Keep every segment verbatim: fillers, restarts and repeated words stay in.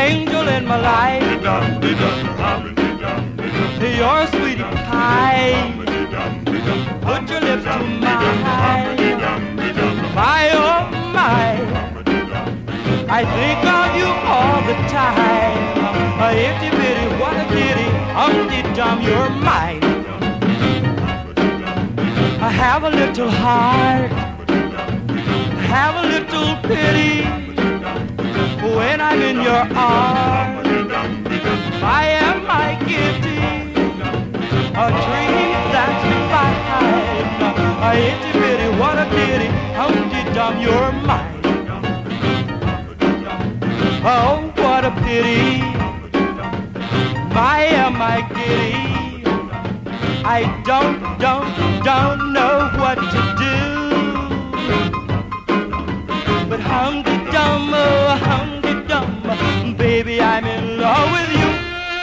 angel in my life. You're a sweetie pie. Put your lips to mine. My, oh my, I think of you all the time. A itty bitty, what a kitty, Humpty Dum, you're mine. I have a little heart, have a little pity when I'm in your arms. I am my kitty, a dream that's fine. A itty bitty, what a kitty, Humpty Dum, you're mine. Oh, what a pity, my, uh, my kitty. I don't, don't, don't know what to do. But Humpty Dum, oh, Humpty Dum, baby, I'm in love with you.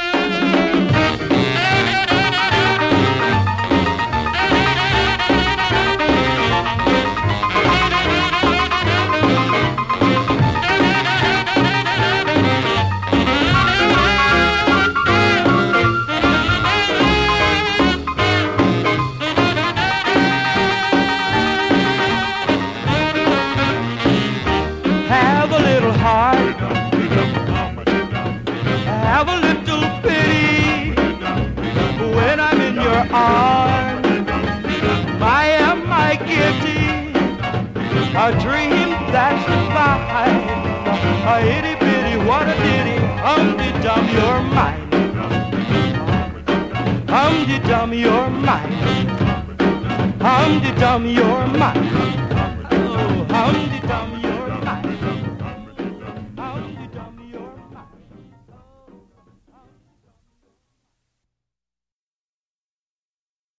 Have a little heart, have a little pity when I'm in your arms. I am my kitty, a dream that's fine. A itty bitty, what a ditty, Humpty Dum, you're mine. Humpty Dum, you're mine. Humpty Dum, you're mine.